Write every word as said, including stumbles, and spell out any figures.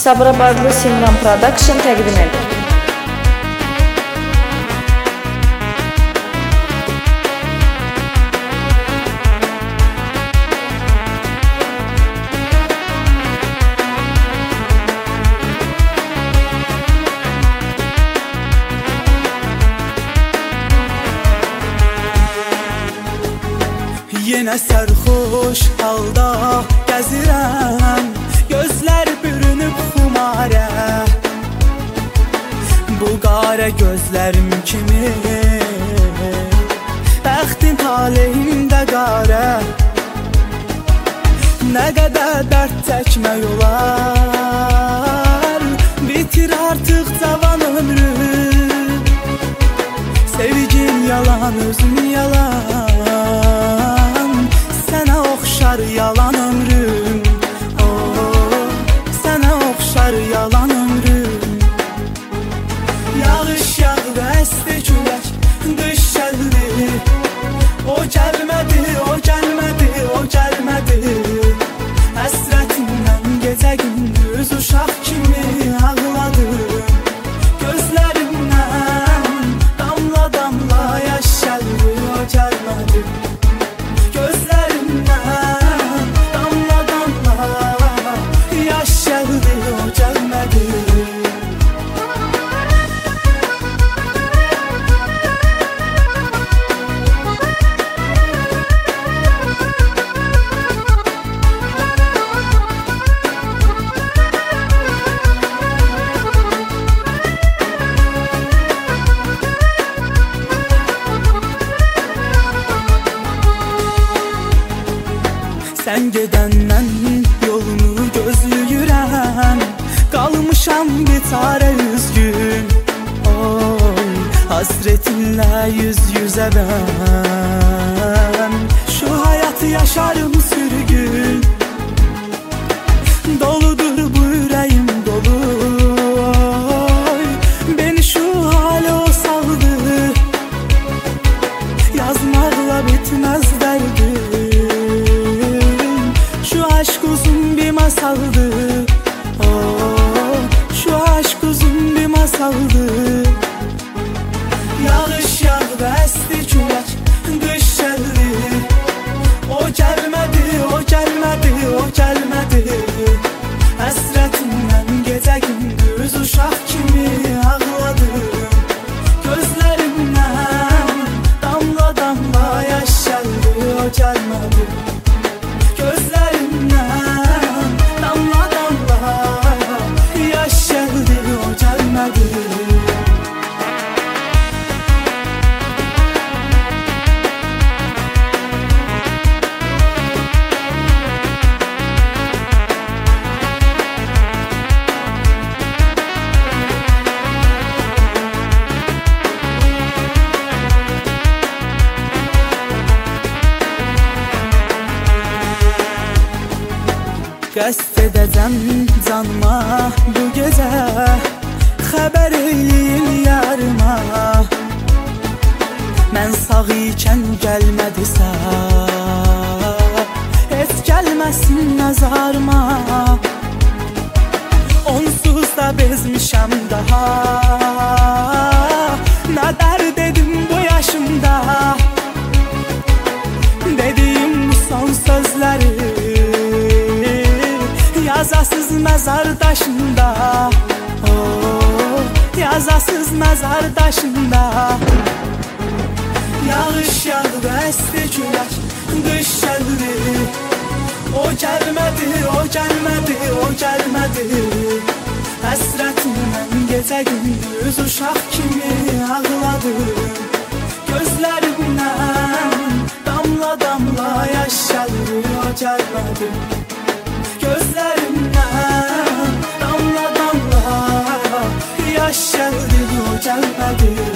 Sabirabadlı Simran Production təqdim edir. Yenə sərxoş halda gəzirəm, gözlər bürünüb xumarə. Bu qara gözlərim kimi bəxtin taleyimdə qara. Nə qədər dərd çəkmək olar, bitir artıq cavan ömrüm. Sevgin yalan, özüm yalan, sənə oxşar yalan ömrüm. Oh, sənə oxşar yalan ömrüm. Yağış yağdı, əsti külək, qış gəldi. O gəlmədi, o gəlmədi, o gəlmədi. Həsrətindən gecə gündüz uşaq kimi ağladım. Gözlərimdən damla damla yaş gəldi, o gəlmədi. Gözlərimdən damla damla yaş gəldi, o gəlmədi. Sən gedəndən yolunu gözləyirəm, qalmışam biçarə üzgün. Oy, hasretinlə yüz yüzə mən şu hayatı yaşarım sürgün. Doludur bu ürəyim dolu, oy, beni şu hale o saldı. Yazmaqla bitməz dərdim, aşk uzun bir masaldı. Oh, şu aşk uzun bir masaldı. Yağış yağdı, əsti külək, qış gəldi. O gəlmədi, o gəlmədi, o gəlmədi. Həsrətindən gecə gündüz uşaq kimi ağladım. Gözlərimdən damla damla yaş gəldi, o gəlmədi. Gözlərimdən damla damla yaş gəldi, o gəlmədi. Qəsd edəcəm canıma bu gecə, xəbər eyleyin yarıma. Mən sağ ikən gəlmədisə, heç gəlməsin nəzarıma. Onsuz da bezmişəm daha, nə dərd edim bu yaşımda. Dediyim bu son sözləri yazasız məzar daşında. Oh, yazasız məzar daşında. Yağış yağdı, əsti külək, qış gəldi. O gəlmədi, o gəlmədi, o gəlmədi. Həsrətindən gecə gündüz uşaq kimi ağladım. Gözlərimdən damla damla yaş gəldi, o gəlmədi. Gözlərimdən damla damla yaş gəldi, o gəlmədi.